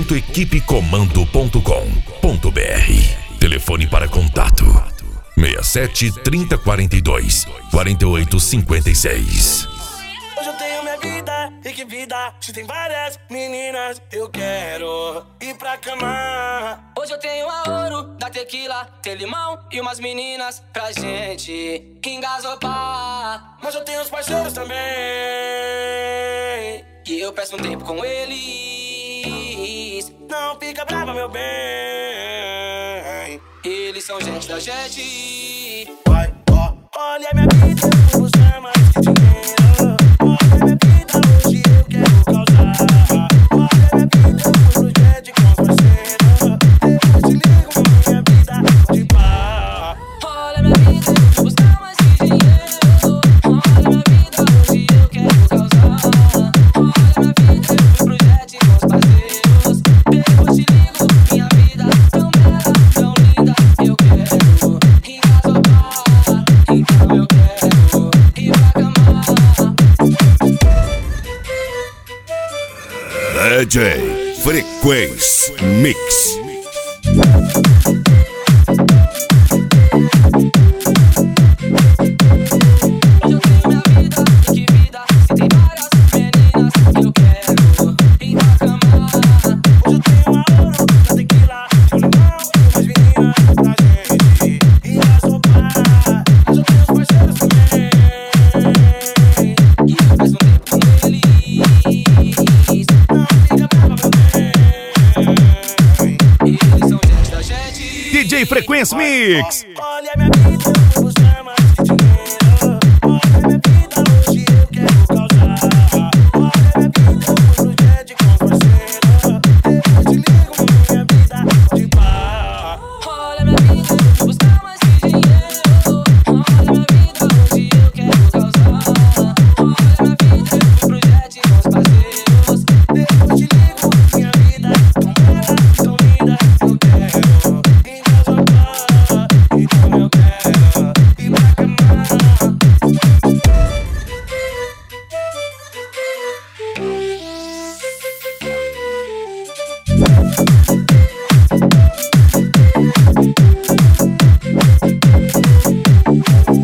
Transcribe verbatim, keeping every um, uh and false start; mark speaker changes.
Speaker 1: ponto equipe comando ponto com ponto br. Telefone para contato seis sete, trinta, quarenta e dois, quarenta e oito, cinquenta e seis.
Speaker 2: Hoje eu tenho minha vida, e que vida. Se tem várias meninas, eu quero ir pra cama.
Speaker 3: Hoje eu tenho a ouro da tequila, tem limão e umas meninas pra gente engasopar.
Speaker 2: Mas eu tenho os parceiros também,
Speaker 3: e eu peço um tempo com eles.
Speaker 2: não fica brava, meu bem.
Speaker 3: Eles são gente da gente.
Speaker 2: Vai, ó, olha minha vida, eu vou buscar mais que dinheiro. Olha minha vida, hoje eu quero causar. Olha minha vida, eu vou pro jet com os parceiros. Depois te ligo, minha vida, de pá.
Speaker 3: Olha minha vida, eu vou buscar mais que dinheiro. Olha minha vida, hoje eu quero causar. Olha minha vida, eu vou pro jet com os parceiros. Depois te ligo, minha vida tão bela, tão linda. Eu quero engasopar, então eu quero ir pra cama.
Speaker 1: D J Frequência Mix.
Speaker 3: Hoje eu tenho minha vida, que vida. Se tem várias meninas, eu quero ir pra cama.
Speaker 2: Hoje eu tenho a ouro da tequila, tem limão e umas meninas pra gente engasopar. Mas eu tenho os parceiros também,
Speaker 3: E eu peço um tempo com eles.
Speaker 2: não fica brava, meu bem.
Speaker 3: Eles são gente da gente.
Speaker 4: D J Frequência Mix.
Speaker 2: Olha minha vida,